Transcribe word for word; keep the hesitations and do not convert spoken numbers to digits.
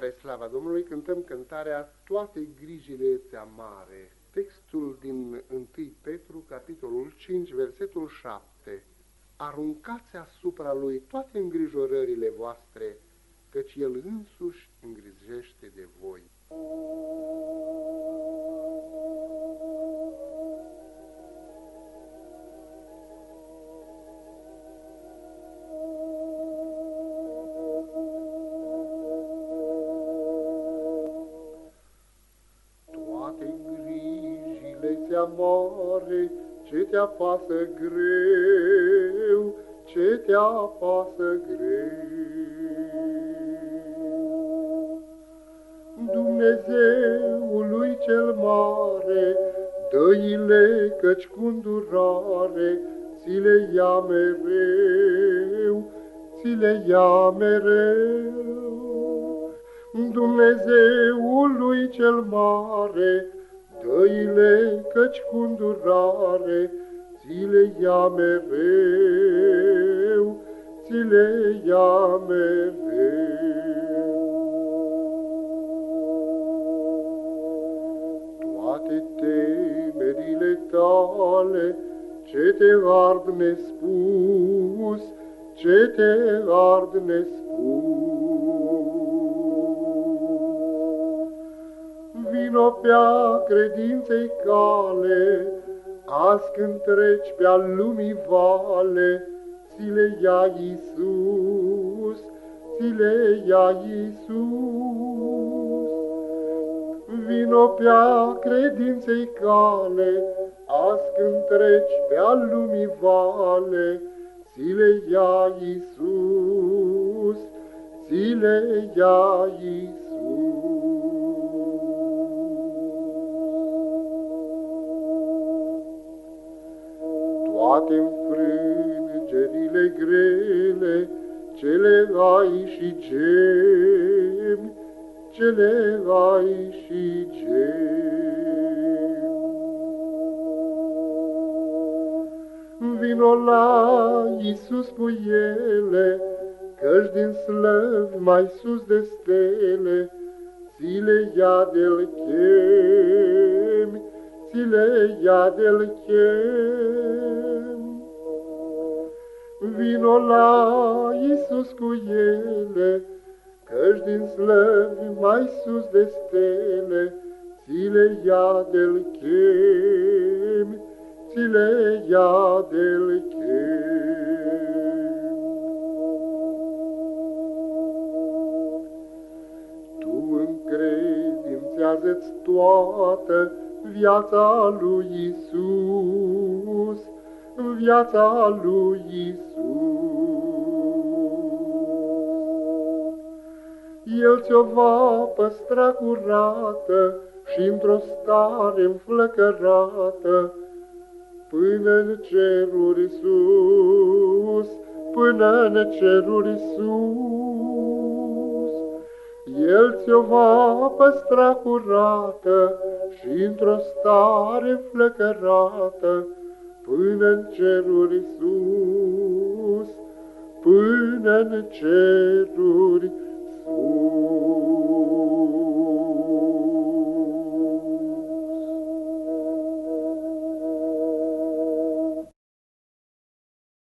Spre slava Domnului cântăm cântarea Toate grijile ți amare. Textul din întâi Petru, capitolul cinci, versetul șapte. Aruncați asupra lui toate îngrijorările voastre, căci el însuși îngrijește de voi. Grijile-ți amare, ce te apasă greu, ce te apasă greu. Dumnezeului cel mare, dă-i-le, căci cu îndurare ți le ia mereu, ți le ia mereu. Dumnezeului cel mare, dă-i-le, căci cu îndurare ți le ia mereu, ți le ia mereu. Toate temerile tale, ce te ard nespus, ce te ard nespus, vino pe-a credinței cale, azi când treci pe-a lumii vale, ți le ia Iisus, ți le ia Iisus. Vino pe-a credinței cale, azi când treci pe-a lumii vale, ți le ia Iisus, ți le ia Iisus. Toate înfrângerile grele, ce le ai și gemi, ce le ai și gemi. Vino la Iisus cu ele, căci din slăvi mai sus de stele, ți le ia de-l chemi, ți le ia de-l chem. Vino la Iisus cu ele, căci din slăvi mai sus de stele, ți le ia de-l chem, ți le ia de-l chem. Tu încredințează-ți toată viața lui Iisus, viața lui Iisus. El ți-o va păstra curată și într-o stare înflăcărată, până-n ceruri sus, până-n ceruri sus. El ți-o va păstra curată și într-o stare înflăcărată, până-n ceruri sus, până-n ceruri sus.